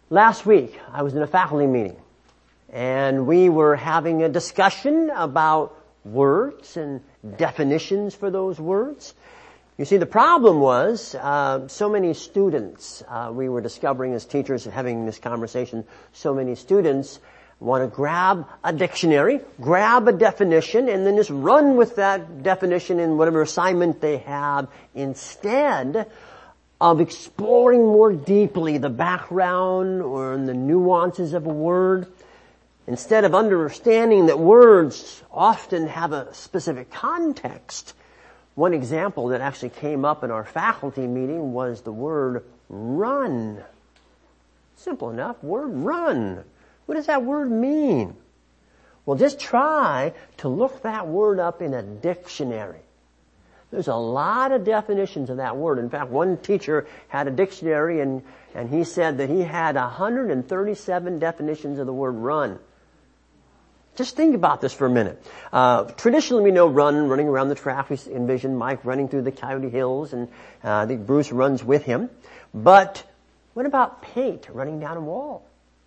Last week, I was in a faculty meeting, and we were having a discussion about words and definitions for those words. You see, the problem was so many students, we were discovering as teachers having this conversation, so many students want to grab a dictionary, grab a definition, and then just run with that definition in whatever assignment they have instead of exploring more deeply the background or the nuances of a word. Instead of understanding that words often have a specific context. One example that actually came up in our faculty meeting was the word run. Simple enough, word run. What does that word mean? Well, just try to look that word up in a dictionary. There's a lot of definitions of that word. In fact, one teacher had a dictionary and he said that he had 137 definitions of the word run. Just think about this for a minute. Traditionally we know running around the track. We envision Mike running through the Coyote Hills, and I think Bruce runs with him. But what about paint running down a wall?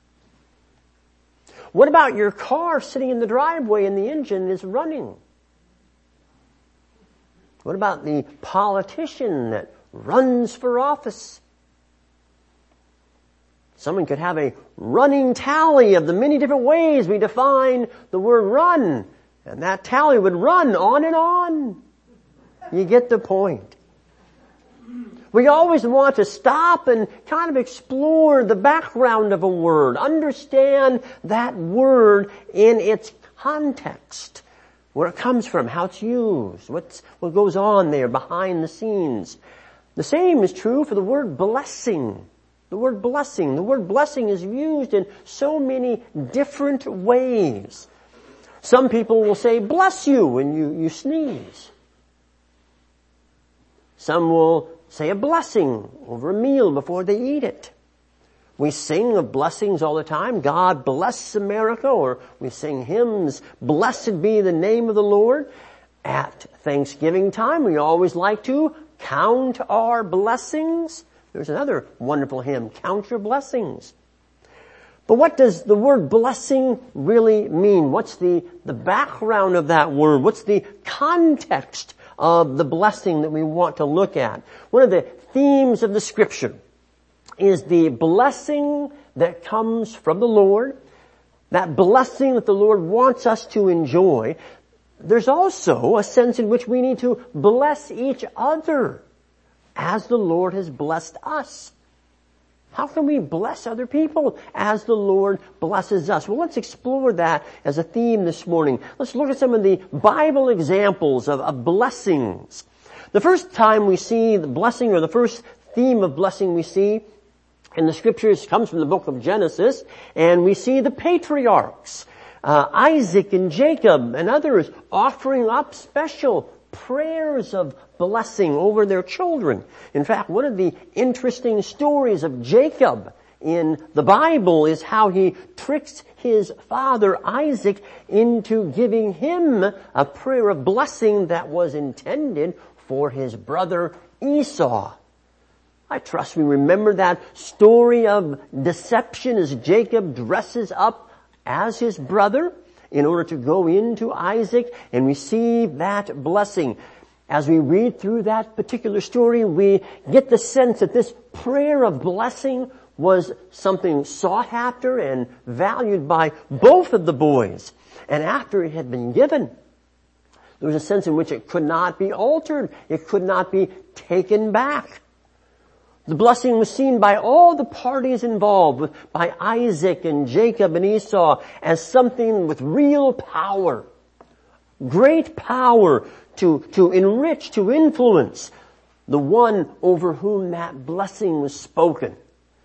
What about your car sitting in the driveway and the engine is running? What about the politician that runs for office? Someone could have a running tally of the many different ways we define the word run, and that tally would run on and on. You get the point. We always want to stop and kind of explore the background of a word, understand that word in its context. Where it comes from, how it's used, what goes on there behind the scenes. The same is true for the word blessing. The word blessing. The word blessing is used in so many different ways. Some people will say bless you when you sneeze. Some will say a blessing over a meal before they eat it. We sing of blessings all the time. God bless America, or we sing hymns, blessed be the name of the Lord. At Thanksgiving time, we always like to count our blessings. There's another wonderful hymn, Count Your Blessings. But what does the word blessing really mean? What's the background of that word? What's the context of the blessing that we want to look at? One of the themes of the Scripture is the blessing that comes from the Lord, that blessing that the Lord wants us to enjoy. There's also a sense in which we need to bless each other as the Lord has blessed us. How can we bless other people as the Lord blesses us? Well, let's explore that as a theme this morning. Let's look at some of the Bible examples of blessings. The first time we see the blessing, or the first theme of blessing we see in the Scriptures, comes from the book of Genesis, and we see the patriarchs, Isaac and Jacob and others, offering up special prayers of blessing over their children. In fact, one of the interesting stories of Jacob in the Bible is how he tricks his father Isaac into giving him a prayer of blessing that was intended for his brother Esau. I trust we remember that story of deception as Jacob dresses up as his brother in order to go into Isaac and receive that blessing. As we read through that particular story, we get the sense that this prayer of blessing was something sought after and valued by both of the boys. And after it had been given, there was a sense in which it could not be altered. It could not be taken back. The blessing was seen by all the parties involved, by Isaac and Jacob and Esau, as something with real power. Great power to enrich, to influence the one over whom that blessing was spoken.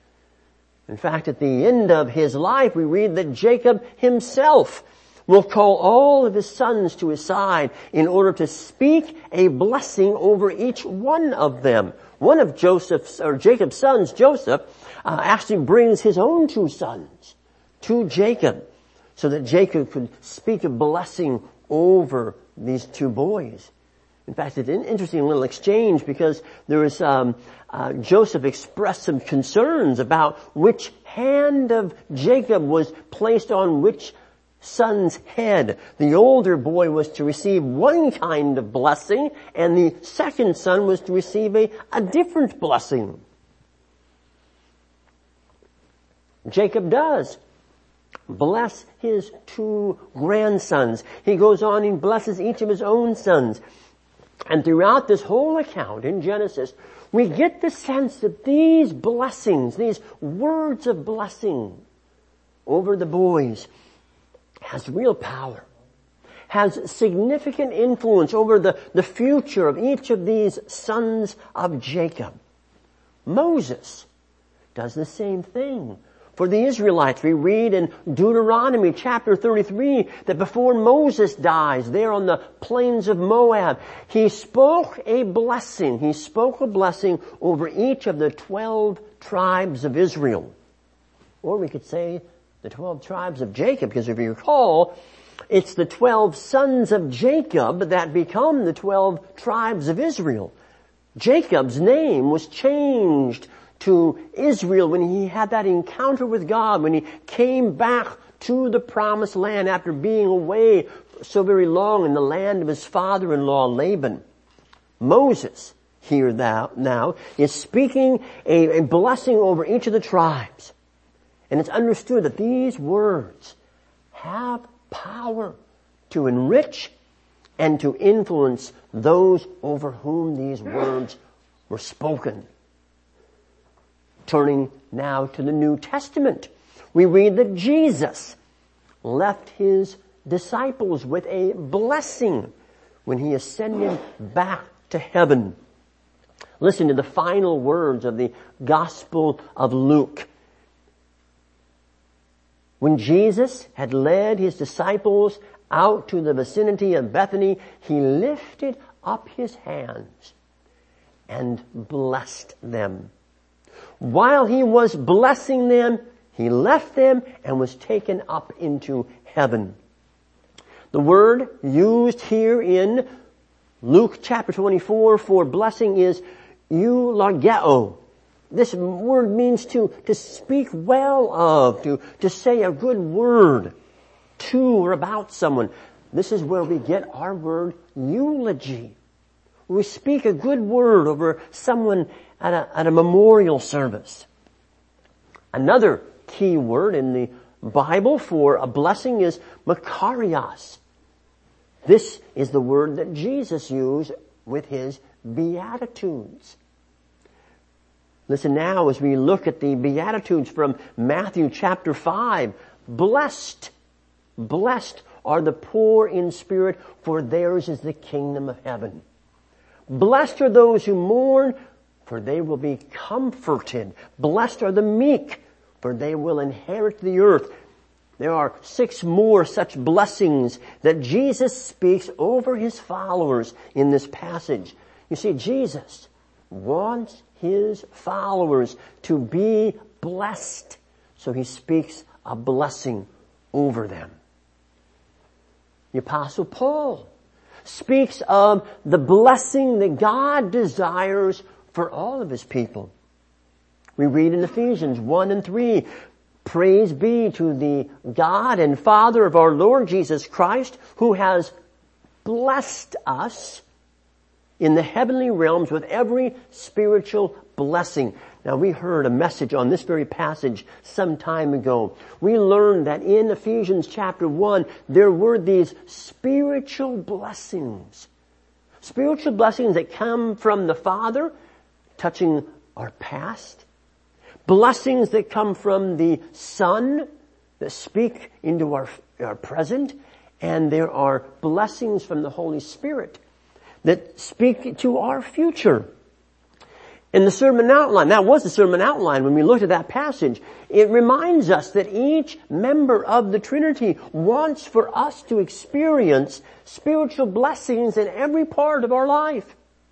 In fact, at the end of his life, we read that Jacob himself will call all of his sons to his side in order to speak a blessing over each one of them. One of Jacob's sons, Joseph, actually brings his own two sons to Jacob so that Jacob could speak a blessing over these two boys. In fact, it's an interesting little exchange because there was Joseph expressed some concerns about which hand of Jacob was placed on which son's head. The older boy was to receive one kind of blessing, and the second son was to receive a different blessing. Jacob does bless his two grandsons. He goes on and blesses each of his own sons. And throughout this whole account in Genesis, we get the sense that these blessings, these words of blessing over the boys, has real power, has significant influence over the future of each of these sons of Jacob. Moses does the same thing for the Israelites. We read in Deuteronomy chapter 33 that before Moses dies there on the plains of Moab, he spoke a blessing. He spoke a blessing over each of the 12 tribes of Israel. Or we could say the 12 tribes of Jacob, because if you recall, it's the 12 sons of Jacob that become the 12 tribes of Israel. Jacob's name was changed to Israel when he had that encounter with God, when he came back to the promised land after being away so very long in the land of his father-in-law Laban. Moses, here now, is speaking a blessing over each of the tribes. And it's understood that these words have power to enrich and to influence those over whom these words were spoken. Turning now to the New Testament, we read that Jesus left his disciples with a blessing when he ascended back to heaven. Listen to the final words of the Gospel of Luke. When Jesus had led his disciples out to the vicinity of Bethany, he lifted up his hands and blessed them. While he was blessing them, he left them and was taken up into heaven. The word used here in Luke chapter 24 for blessing is eulogeo. This word means to speak well of, to say a good word to or about someone. This is where we get our word eulogy. We speak a good word over someone at a memorial service. Another key word in the Bible for a blessing is makarios. This is the word that Jesus used with his Beatitudes. Listen now as we look at the Beatitudes from Matthew chapter 5. Blessed are the poor in spirit, for theirs is the kingdom of heaven. Blessed are those who mourn, for they will be comforted. Blessed are the meek, for they will inherit the earth. There are 6 more such blessings that Jesus speaks over his followers in this passage. You see, Jesus wants his followers to be blessed, so he speaks a blessing over them. The Apostle Paul speaks of the blessing that God desires for all of his people. We read in Ephesians 1 and 3, praise be to the God and Father of our Lord Jesus Christ, who has blessed us in the heavenly realms with every spiritual blessing. Now, we heard a message on this very passage some time ago. We learned that in Ephesians chapter 1, there were these spiritual blessings. Spiritual blessings that come from the Father, touching our past. Blessings that come from the Son, that speak into our present. And there are blessings from the Holy Spirit that speak to our future. In the sermon outline, that was the sermon outline when we looked at that passage, it reminds us that each member of the Trinity wants for us to experience spiritual blessings in every part of our life.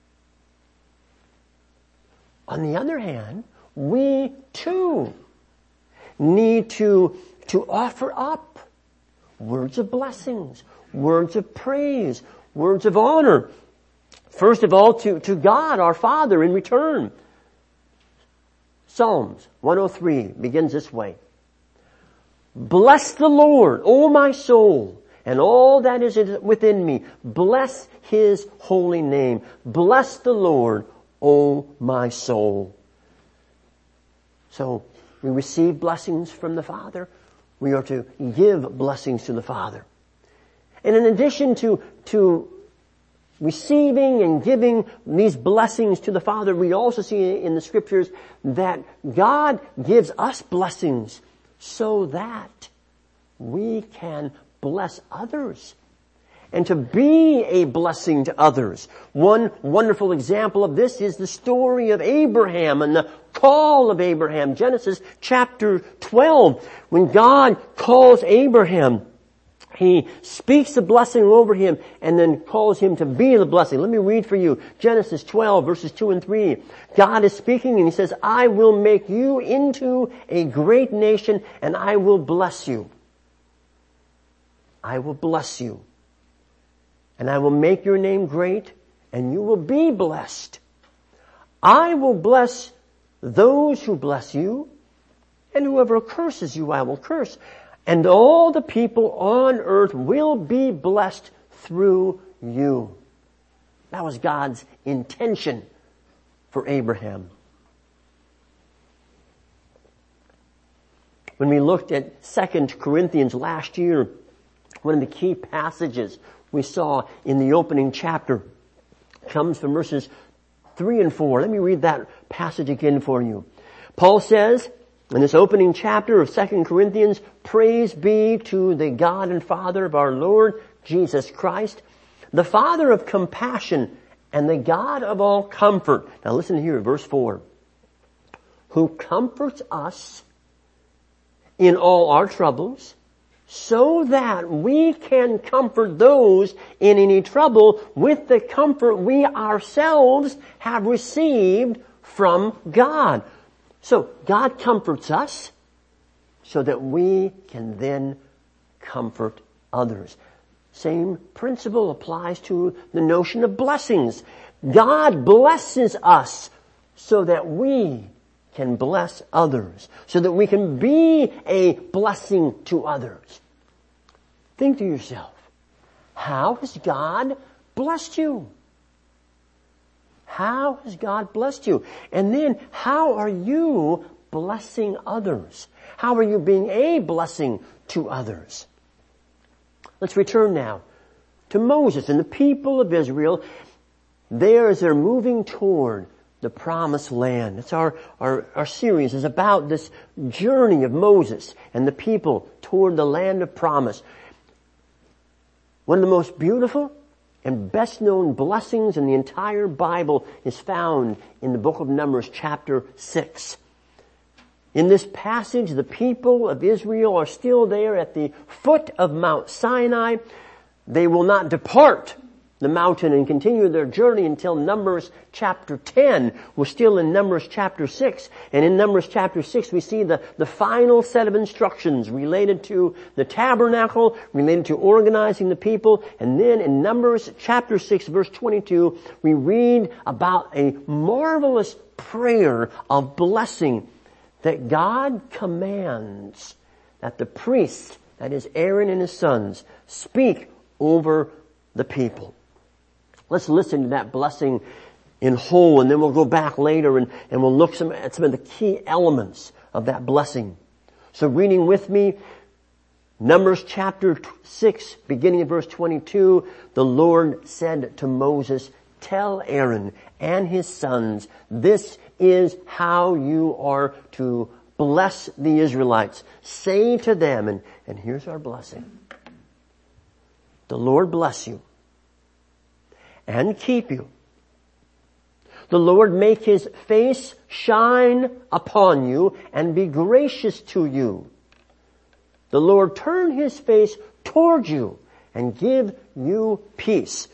On the other hand, we too need to offer up words of blessings, words of praise, words of honor. First of all, to God, our Father, in return. Psalms 103 begins this way. Bless the Lord, O my soul, and all that is within me. Bless His holy name. Bless the Lord, O my soul. So we receive blessings from the Father. We are to give blessings to the Father. And in addition to receiving and giving these blessings to the Father, we also see in the Scriptures that God gives us blessings so that we can bless others and to be a blessing to others. One wonderful example of this is the story of Abraham and the call of Abraham. Genesis chapter 12. When God calls Abraham, He speaks a blessing over him and then calls him to be the blessing. Let me read for you Genesis 12 verses 2 and 3. God is speaking and He says, I will make you into a great nation and I will bless you. I will bless you. And I will make your name great and you will be blessed. I will bless those who bless you, and whoever curses you I will curse. And all the people on earth will be blessed through you. That was God's intention for Abraham. When we looked at 2 Corinthians last year, one of the key passages we saw in the opening chapter comes from verses 3 and 4. Let me read that passage again for you. Paul says, in this opening chapter of 2 Corinthians, praise be to the God and Father of our Lord Jesus Christ, the Father of compassion and the God of all comfort. Now listen here, verse 4. Who comforts us in all our troubles, so that we can comfort those in any trouble with the comfort we ourselves have received from God. So God comforts us so that we can then comfort others. Same principle applies to the notion of blessings. God blesses us so that we can bless others, so that we can be a blessing to others. Think to yourself, how has God blessed you? How has God blessed you? And then, how are you blessing others? How are you being a blessing to others? Let's return now to Moses and the people of Israel. There, as they're moving toward the promised land. It's our series is about this journey of Moses and the people toward the land of promise. One of the most beautiful and best known blessings in the entire Bible is found in the book of Numbers chapter 6. In this passage, the people of Israel are still there at the foot of Mount Sinai. They will not depart the mountain and continue their journey until Numbers chapter 10. We're still in Numbers chapter 6. And in Numbers chapter 6 we see the final set of instructions related to the tabernacle, related to organizing the people. And then in Numbers chapter 6 verse 22 we read about a marvelous prayer of blessing that God commands that the priests, that is Aaron and his sons, speak over the people. Let's listen to that blessing in whole, and then we'll go back later and we'll look at some of the key elements of that blessing. So reading with me, Numbers chapter 6, beginning at verse 22, the Lord said to Moses, tell Aaron and his sons, this is how you are to bless the Israelites. Say to them, and here's our blessing. The Lord bless you and keep you. The Lord make His face shine upon you and be gracious to you. The Lord turn His face toward you and give you peace.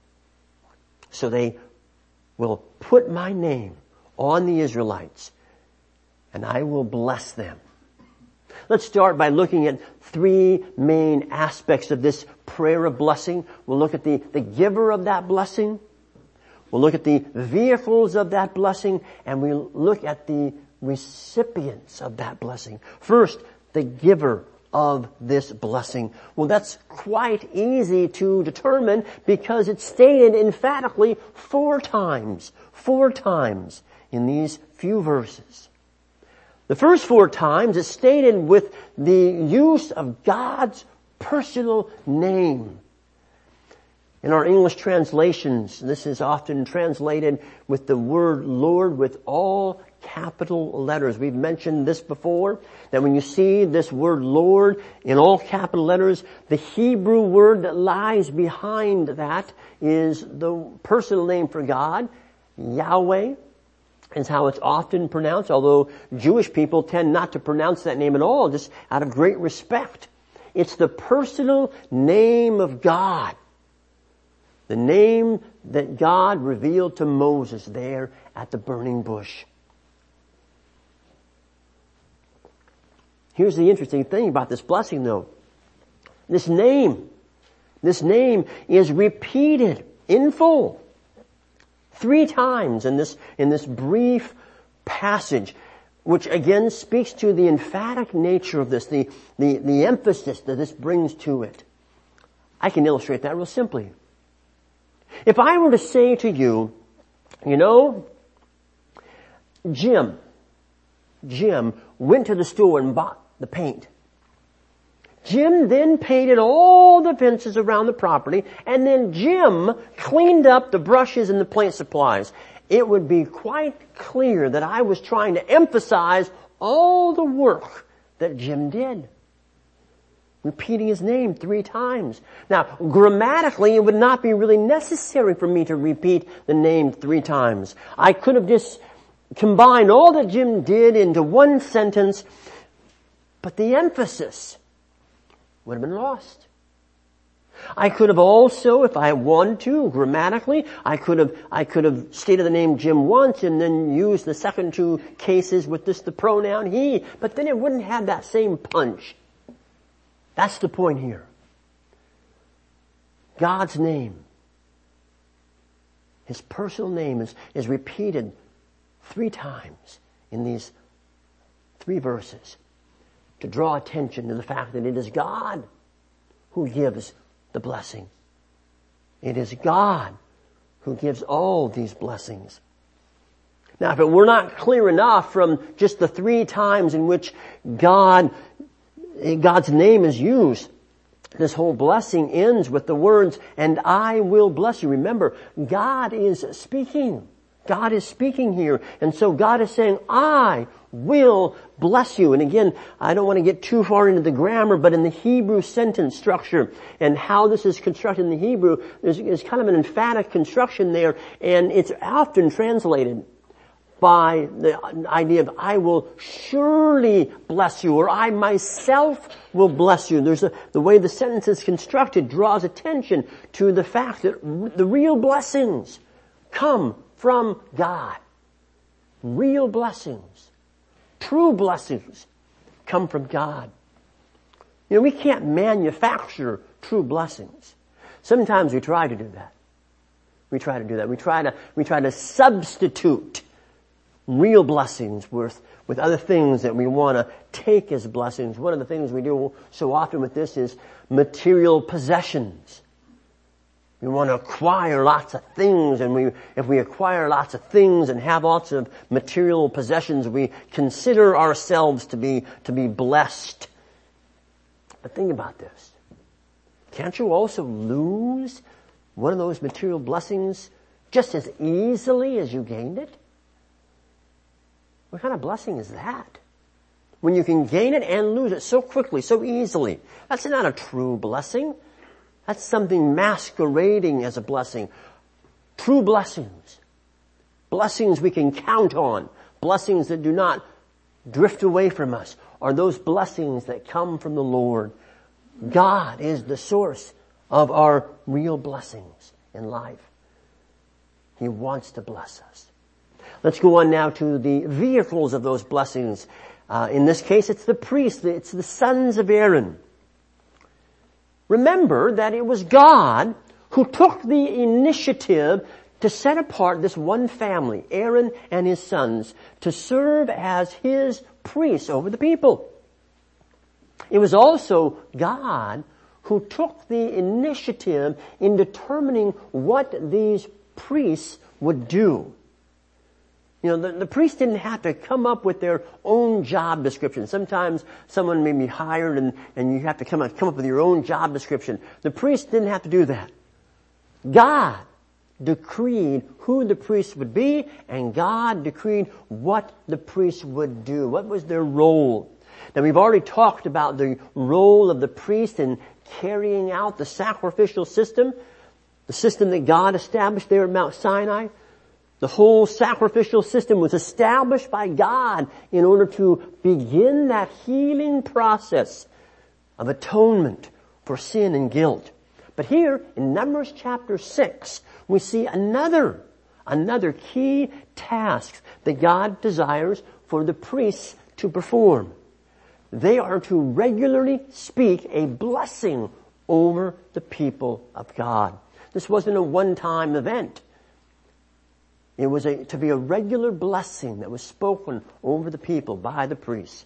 So they will put my name on the Israelites and I will bless them. Let's start by looking at three main aspects of this prayer of blessing. We'll look at the giver of that blessing. We'll look at the vehicles of that blessing. And we'll look at the recipients of that blessing. First, the giver of this blessing. Well, that's quite easy to determine because it's stated emphatically 4 times in these few verses. The first 4 times is stated with the use of God's personal name. In our English translations, this is often translated with the word Lord with all capital letters. We've mentioned this before, that when you see this word Lord in all capital letters, the Hebrew word that lies behind that is the personal name for God, Yahweh, is how it's often pronounced, although Jewish people tend not to pronounce that name at all, just out of great respect. It's the personal name of God. The name that God revealed to Moses there at the burning bush. Here's the interesting thing about this blessing though. This name is repeated in full 3 times in this brief passage, which again speaks to the emphatic nature of this, the emphasis that this brings to it. I can illustrate that real simply. If I were to say to you, Jim went to the store and bought the paint. Jim then painted all the fences around the property, and then Jim cleaned up the brushes and the paint supplies. It would be quite clear that I was trying to emphasize all the work that Jim did. Repeating his name 3 times. Now, grammatically, it would not be really necessary for me to repeat the name 3 times. I could have just combined all that Jim did into one sentence, but the emphasis would have been lost. I could have also, if I wanted to, grammatically, I could have stated the name Jim once and then used the second 2 cases with just the pronoun he, but then it wouldn't have that same punch. That's the point here. God's name, His personal name is repeated 3 times in these 3 verses to draw attention to the fact that it is God who gives the blessing. It is God who gives all these blessings. Now, if it were not clear enough from just the 3 times in which God's name is used, this whole blessing ends with the words, "And I will bless you." Remember, God is speaking. God is speaking here. And so God is saying, "I will bless you." And again, I don't want to get too far into the grammar, but in the Hebrew sentence structure and how this is constructed in the Hebrew, there's kind of an emphatic construction there, and it's often translated by the idea of "I will surely bless you," or "I myself will bless you." The way the sentence is constructed draws attention to the fact that the real blessings come from God. Real blessings, true blessings come from God. We can't manufacture true blessings. Sometimes we try to do that. We try to substitute real blessings with other things that we want to take as blessings. One of the things we do so often with this is material possessions. We want to acquire lots of things, and if we acquire lots of things and have lots of material possessions, we consider ourselves to be blessed. But think about this. Can't you also lose one of those material blessings just as easily as you gained it? What kind of blessing is that? When you can gain it and lose it so quickly, so easily. That's not a true blessing. That's something masquerading as a blessing. True blessings. Blessings we can count on. Blessings that do not drift away from us are those blessings that come from the Lord. God is the source of our real blessings in life. He wants to bless us. Let's go on now to the vehicles of those blessings. In this case, it's the priests. It's the sons of Aaron. Remember that it was God who took the initiative to set apart this one family, Aaron and his sons, to serve as his priests over the people. It was also God who took the initiative in determining what these priests would do. You know, the priests didn't have to come up with their own job description. Sometimes someone may be hired and you have to come up with your own job description. The priests didn't have to do that. God decreed who the priests would be, and God decreed what the priests would do. What was their role? Now, we've already talked about the role of the priest in carrying out the sacrificial system, the system that God established there at Mount Sinai. The whole sacrificial system was established by God in order to begin that healing process of atonement for sin and guilt. But here in Numbers chapter 6, we see another key task that God desires for the priests to perform. They are to regularly speak a blessing over the people of God. This wasn't a one-time event. It was to be a regular blessing that was spoken over the people by the priests.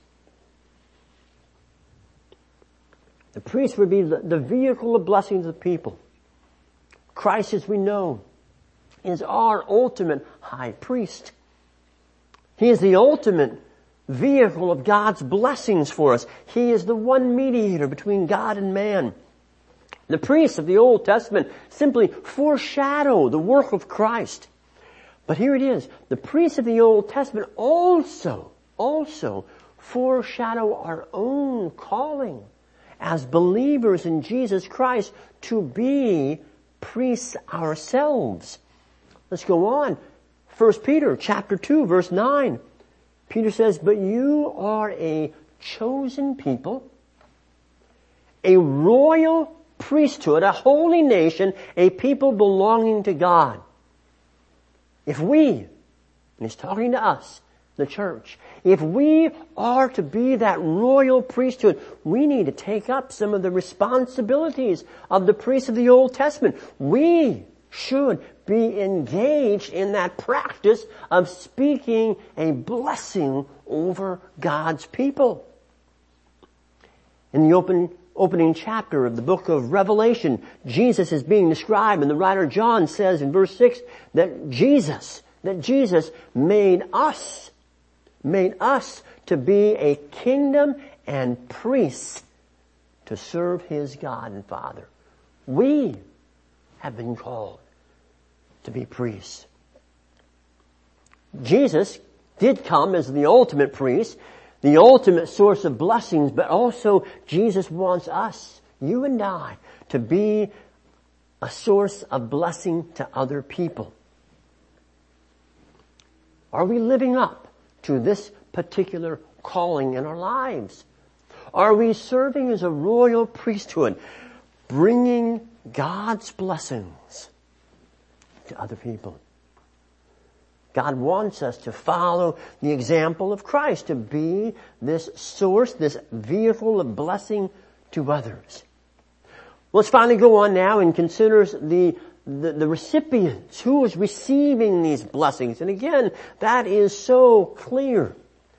The priest would be the vehicle of blessing to the people. Christ, as we know, is our ultimate high priest. He is the ultimate vehicle of God's blessings for us. He is the one mediator between God and man. The priests of the Old Testament simply foreshadow the work of Christ. But here it is. The priests of the Old Testament also foreshadow our own calling as believers in Jesus Christ to be priests ourselves. Let's go on. 1 Peter chapter 2 verse 9. Peter says, "But you are a chosen people, a royal priesthood, a holy nation, a people belonging to God." If we, and he's talking to us, the church, if we are to be that royal priesthood, we need to take up some of the responsibilities of the priests of the Old Testament. We should be engaged in that practice of speaking a blessing over God's people. In the opening chapter of the book of Revelation, Jesus is being described, and the writer John says in verse 6 that Jesus made us to be a kingdom and priests to serve his God and Father. We have been called to be priests. Jesus did come as the ultimate priest, the ultimate source of blessings, but also Jesus wants us, you and I, to be a source of blessing to other people. Are we living up to this particular calling in our lives? Are we serving as a royal priesthood, bringing God's blessings to other people? God wants us to follow the example of Christ, to be this source, this vehicle of blessing to others. Let's finally go on now and consider the recipients, who is receiving these blessings. And again, that is so clear.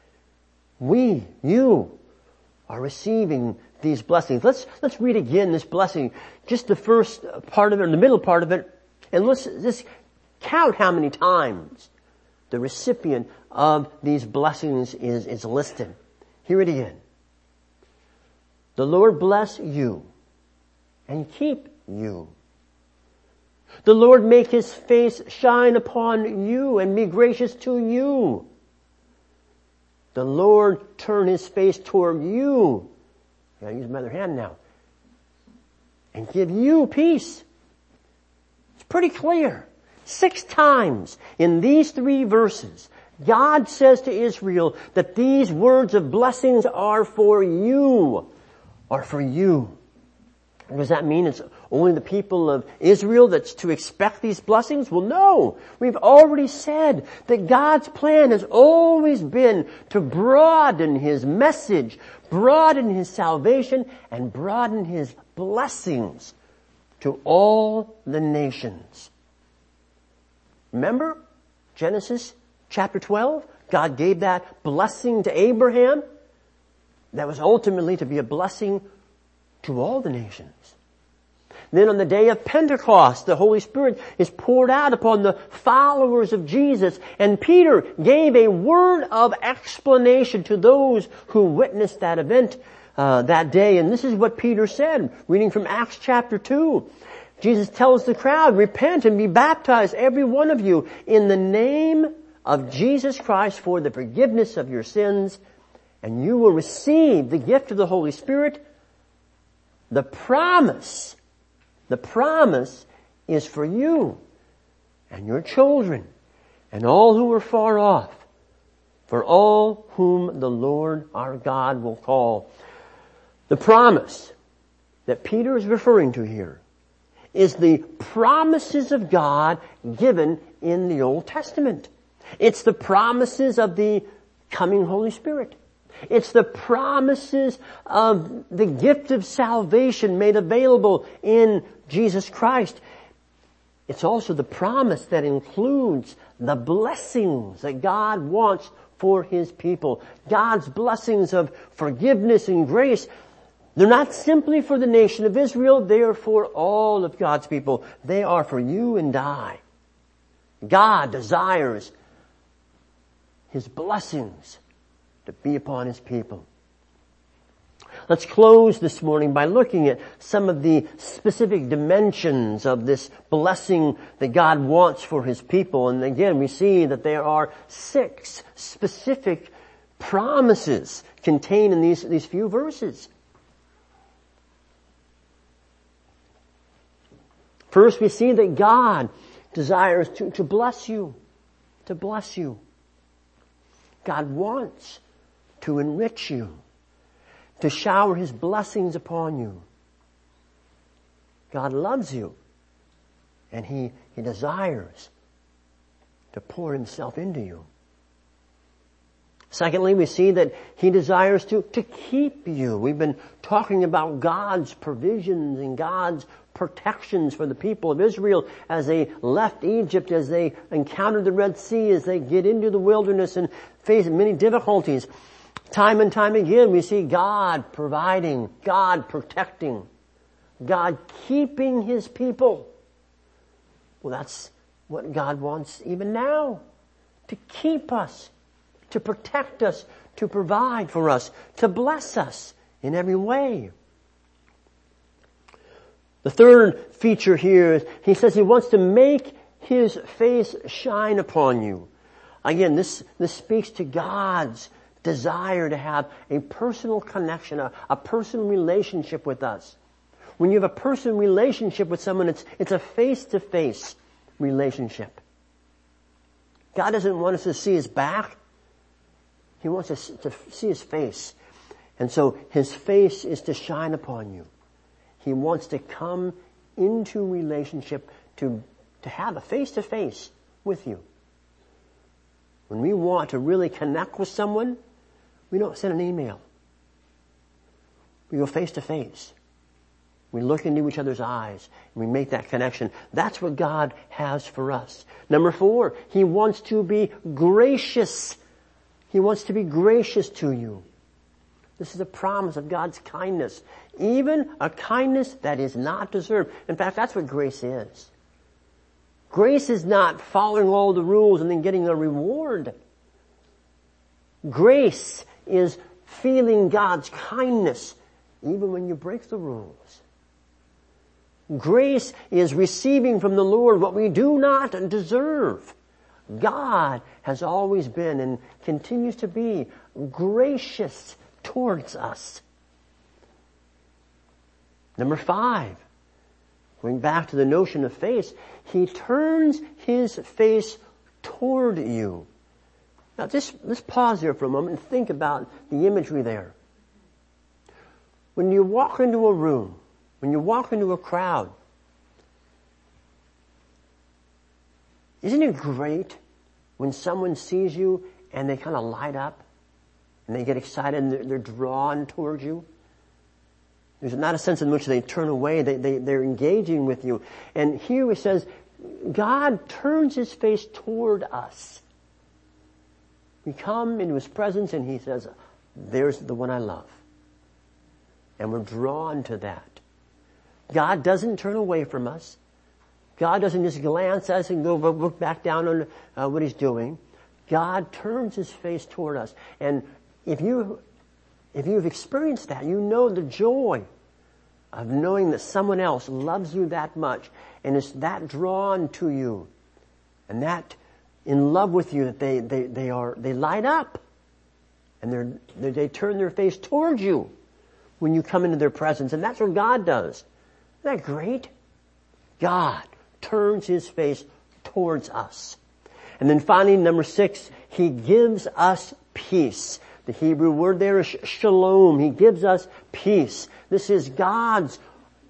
You are receiving these blessings. Let's read again this blessing, just the first part of it, or the middle part of it, and let's just count how many times the recipient of these blessings is listed. Hear it again. The Lord bless you and keep you. The Lord make his face shine upon you and be gracious to you. The Lord turn his face toward you. I gotta use my other hand now. And give you peace. It's pretty clear. 6 times in these 3 verses, God says to Israel that these words of blessings are for you. Are for you. Does that mean it's only the people of Israel that's to expect these blessings? Well, no. We've already said that God's plan has always been to broaden his message, broaden his salvation, and broaden his blessings to all the nations. Remember Genesis chapter 12? God gave that blessing to Abraham. That was ultimately to be a blessing to all the nations. Then on the day of Pentecost, the Holy Spirit is poured out upon the followers of Jesus. And Peter gave a word of explanation to those who witnessed that event that day. And this is what Peter said, reading from Acts chapter 2. Jesus tells the crowd, repent and be baptized, every one of you, in the name of Jesus Christ for the forgiveness of your sins, and you will receive the gift of the Holy Spirit. The promise is for you and your children and all who are far off, for all whom the Lord our God will call. The promise that Peter is referring to here is the promises of God given in the Old Testament. It's the promises of the coming Holy Spirit. It's the promises of the gift of salvation made available in Jesus Christ. It's also the promise that includes the blessings that God wants for His people. God's blessings of forgiveness and grace. They're not simply for the nation of Israel. They are for all of God's people. They are for you and I. God desires His blessings to be upon His people. Let's close this morning by looking at some of the specific dimensions of this blessing that God wants for His people. And again, we see that there are 6 specific promises contained in these few verses. First, we see that God desires to bless you, to bless you. God wants to enrich you, to shower His blessings upon you. God loves you, and He desires to pour Himself into you. Secondly, we see that He desires to keep you. We've been talking about God's provisions and God's protections for the people of Israel as they left Egypt, as they encountered the Red Sea, as they get into the wilderness and face many difficulties. Time and time again, we see God providing, God protecting, God keeping His people. Well, that's what God wants even now. To keep us, to protect us, to provide for us, to bless us in every way. The third feature here is He says He wants to make His face shine upon you. Again, this speaks to God's desire to have a personal connection, a personal relationship with us. When you have a personal relationship with someone, it's a face-to-face relationship. God doesn't want us to see His back. He wants us to see His face. And so His face is to shine upon you. He wants to come into relationship to have a face-to-face with you. When we want to really connect with someone, we don't send an email. We go face-to-face. We look into each other's eyes and we make that connection. That's what God has for us. Number 4, He wants to be gracious. He wants to be gracious to you. This is a promise of God's kindness. Even a kindness that is not deserved. In fact, that's what grace is. Grace is not following all the rules and then getting a reward. Grace is feeling God's kindness even when you break the rules. Grace is receiving from the Lord what we do not deserve. God has always been and continues to be gracious towards us. Number 5, going back to the notion of face, He turns His face toward you. Now let's pause here for a moment and think about the imagery there. When you walk into a room, when you walk into a crowd, isn't it great when someone sees you and they kind of light up and they get excited and they're drawn towards you? There's not a sense in which they turn away. They're engaging with you. And here it says, God turns His face toward us. We come into His presence and He says, there's the one I love. And we're drawn to that. God doesn't turn away from us. God doesn't just glance at us and go look back down on what He's doing. God turns His face toward us. And if you've experienced that, you know the joy of knowing that someone else loves you that much and is that drawn to you and that in love with you that they light up and they turn their face towards you when you come into their presence. And that's what God does. Isn't that great? God turns His face towards us. And then finally, number 6, He gives us peace. The Hebrew word there is shalom. He gives us peace. This is God's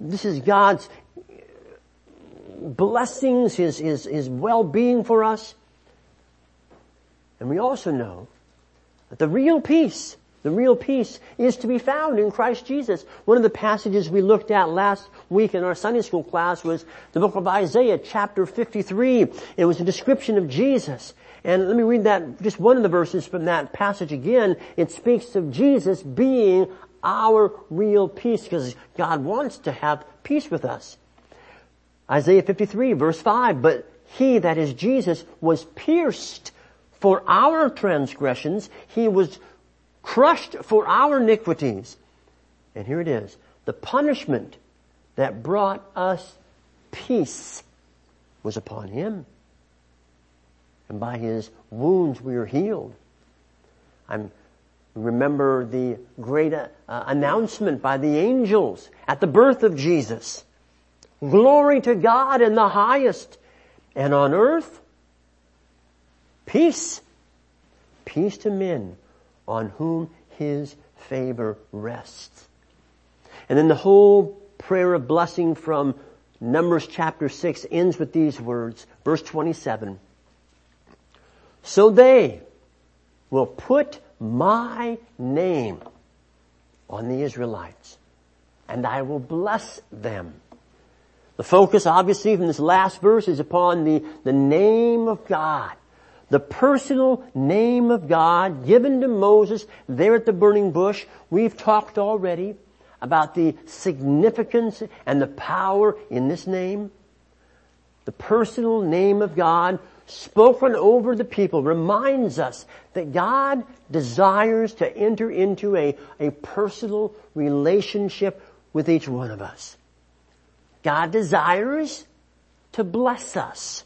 blessings, His well-being for us. And we also know that the real peace is to be found in Christ Jesus. One of the passages we looked at last week in our Sunday school class was the book of Isaiah, chapter 53. It was a description of Jesus. And let me read that, just one of the verses from that passage again. It speaks of Jesus being our real peace, because God wants to have peace with us. Isaiah 53, verse 5, but He, that is Jesus, was pierced for our transgressions. He was crushed for our iniquities. And here it is. The punishment that brought us peace was upon Him. And by His wounds we are healed. Remember the great announcement by the angels at the birth of Jesus. Glory to God in the highest, and on earth, peace. Peace to men on whom His favor rests. And then the whole prayer of blessing from Numbers chapter 6 ends with these words, verse 27. So they will put my name on the Israelites, and I will bless them. The focus, obviously, from this last verse is upon the name of God. The personal name of God given to Moses there at the burning bush. We've talked already about the significance and the power in this name. The personal name of God spoken over the people reminds us that God desires to enter into a personal relationship with each one of us. God desires to bless us.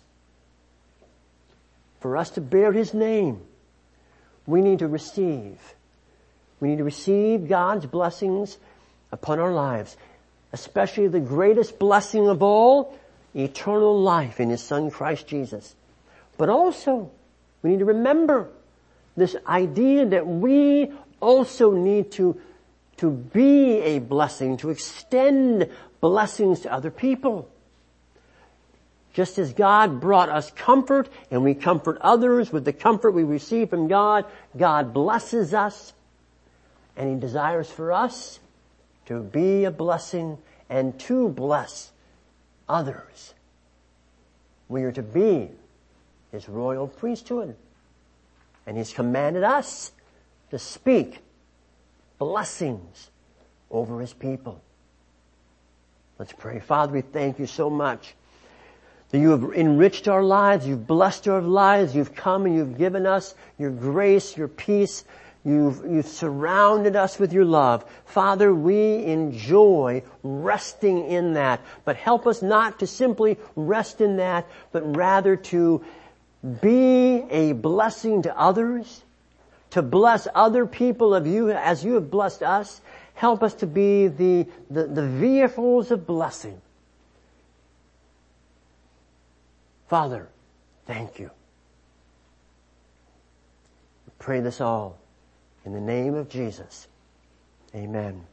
For us to bear His name, we need to receive. We need to receive God's blessings upon our lives, especially the greatest blessing of all, eternal life in His Son Christ Jesus. But also, we need to remember this idea that we also need to be a blessing, to extend blessings to other people. Just as God brought us comfort and we comfort others with the comfort we receive from God, God blesses us and He desires for us to be a blessing and to bless others. We are to be His royal priesthood, and He's commanded us to speak blessings over His people. Let's pray. Father, we thank You so much that You have enriched our lives, You've blessed our lives, You've come and You've given us Your grace, Your peace, You've surrounded us with Your love. Father, we enjoy resting in that, but help us not to simply rest in that, but rather to be a blessing to others, to bless other people of You as You have blessed us. Help us to be the vehicles of blessing. Father, thank You. We pray this all in the name of Jesus. Amen.